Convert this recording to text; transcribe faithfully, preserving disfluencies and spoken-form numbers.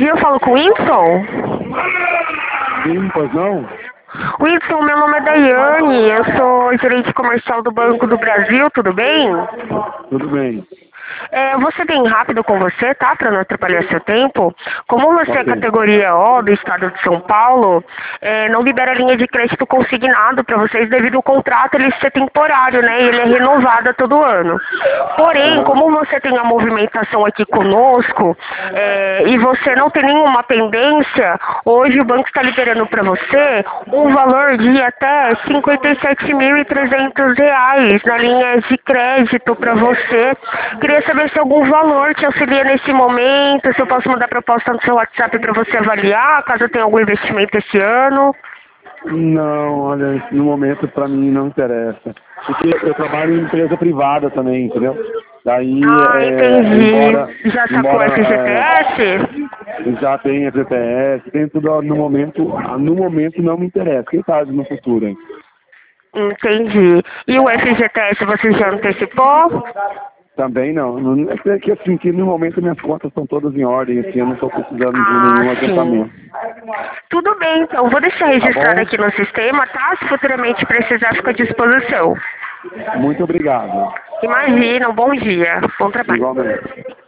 dia, eu falo com o Whindersson. Sim, pois não? Whindersson, meu nome é Daiane, eu sou gerente comercial do Banco do Brasil, tudo bem? Tudo bem. É, eu vou ser bem rápido com você, tá? Para não atrapalhar seu tempo. Como você é Ok. categoria O do estado de São Paulo, é, não libera linha de crédito consignado para vocês devido ao contrato ele ser temporário, né? E ele é renovado a todo ano. Porém, Aham. como você tem a movimentação aqui conosco é, e você não tem nenhuma pendência, hoje o banco está liberando para você um valor de até cinquenta e sete mil e trezentos reais na linha de crédito para você. Queria saber se algum valor te auxilia nesse momento, se eu posso mandar proposta no seu WhatsApp para você avaliar, caso tenha algum investimento esse ano. Não, olha, no momento pra mim não interessa. Porque eu trabalho em empresa privada também, entendeu? Daí, Ah, é, embora, entendi. Já sacou embora F G T S? é, já tenha F P S, tem tudo no momento, no momento não me interessa. Quem sabe no futuro, hein? Entendi. E o F G T S você já antecipou? Também não. Não é que assim, que no momento minhas contas estão todas em ordem, assim, eu não estou precisando de Ah, nenhum sim. adiantamento. Tudo bem, então. Vou deixar Tá registrado bom? aqui no sistema, tá? Se futuramente precisar, fica à disposição. Muito obrigado. Imagina, um bom dia. Bom trabalho. Igualmente.